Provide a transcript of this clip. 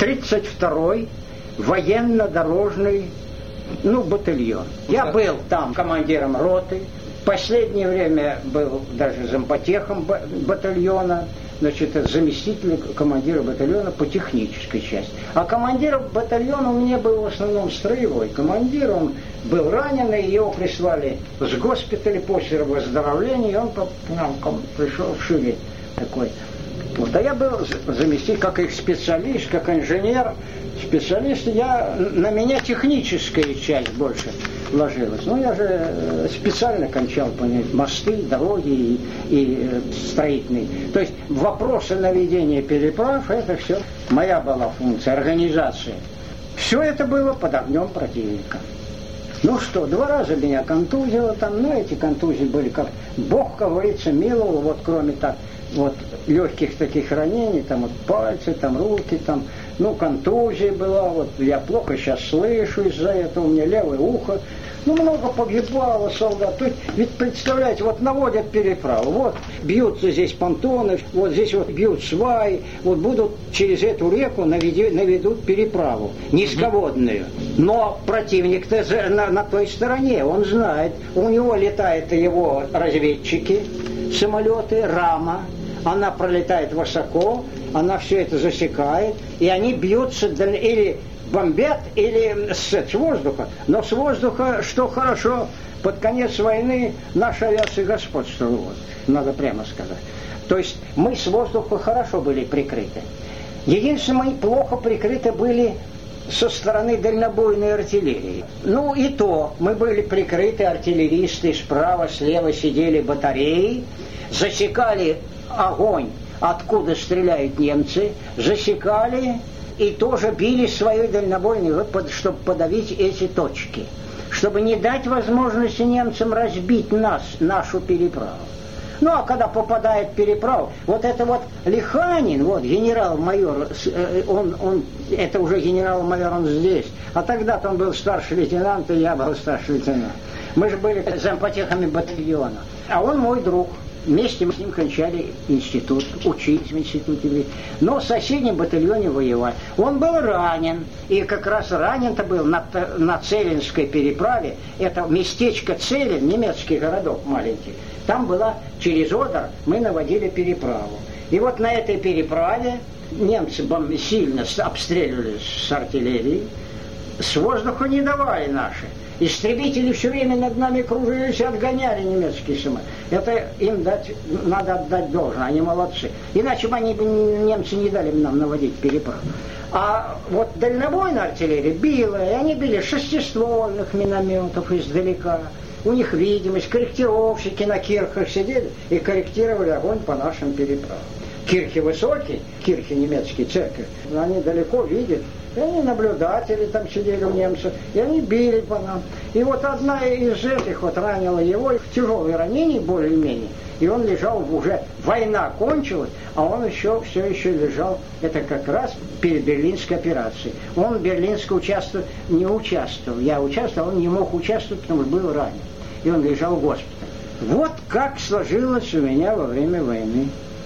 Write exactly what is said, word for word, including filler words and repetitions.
тридцать второй военно-дорожный, ну, батальон. Я был там командиром роты. В последнее время был даже зампотехом батальона, значит, заместитель командира батальона по технической части. А командир батальона у меня был в основном строевой командир, он был раненый, его прислали с госпиталя после выздоровления, и он по нам пришел в Шиле такой. Вот. А я был заместитель, как их специалист, как инженер, специалист, я, на меня техническая часть больше ложилась. Ну, я же специально кончал, понять, мосты, дороги и, и строительные. То есть вопросы наведения переправ, это все моя была функция, организация. Все это было под огнем противника. Ну что, два раза меня контузило там, но эти контузии были как Бог, как говорится, миловал, вот кроме так, вот легких таких ранений, там вот пальцы, там руки, там, ну, контузия была, вот я плохо сейчас слышу из-за этого, у меня левое ухо, ну, много погибало солдат. То есть, ведь представляете, вот наводят переправу, вот бьются здесь понтоны, вот здесь вот бьют сваи, вот будут через эту реку наведи, наведут переправу, низководную. Но противник-то на, на той стороне, он знает, у него летают его разведчики, самолеты, рама, она пролетает высоко, она все это засекает, и они бьются или бомбят, или с, с воздуха. Но с воздуха, что хорошо, под конец войны наша авиация господствовала, вот, надо прямо сказать. То есть мы с воздуха хорошо были прикрыты. Единственное, мы плохо прикрыты были со стороны дальнобойной артиллерии. Ну и то, мы были прикрыты, артиллеристы справа, слева сидели батареи, засекали огонь, откуда стреляют немцы, засекали и тоже били своей дальнобойной, чтобы подавить эти точки, чтобы не дать возможности немцам разбить нас, нашу переправу. Ну, а когда попадает переправа, вот это вот Лиханин, вот генерал-майор, он, он, это уже генерал-майор, он здесь, а тогда-то он был старший лейтенант, и я был старший лейтенант. Мы же были зампотехами батальона, а он мой друг. Вместе мы с ним кончали институт, учились в институте, но в соседнем батальоне воевали. Он был ранен, и как раз ранен-то был на, на Целинской переправе, это местечко Целин, немецкий городок маленький, там была через Одер, мы наводили переправу. И вот на этой переправе немцы сильно обстреливали с артиллерии, с воздуха не давали наши. Истребители все время над нами кружились и отгоняли немецкие самолеты. Это им дать, надо отдать должное, они молодцы. Иначе бы они, немцы не дали нам наводить переправу. А вот дальнобойная артиллерия била, и они били шестиствольных минометов издалека. У них видимость, корректировщики на кирхах сидели и корректировали огонь по нашим переправам. Кирхи высокие, кирхи немецкие, церковь, они далеко видят. И они наблюдатели там сидели у немцев, и они били по нам. И вот одна из этих вот ранила его, тяжелые ранения более-менее, и он лежал, уже война кончилась, а он еще все еще лежал, это как раз перед Берлинской операцией. Он в Берлинской участвовал, не участвовал, я участвовал, он не мог участвовать, потому что был ранен. И он лежал в госпитале. Вот как сложилось у меня во время войны.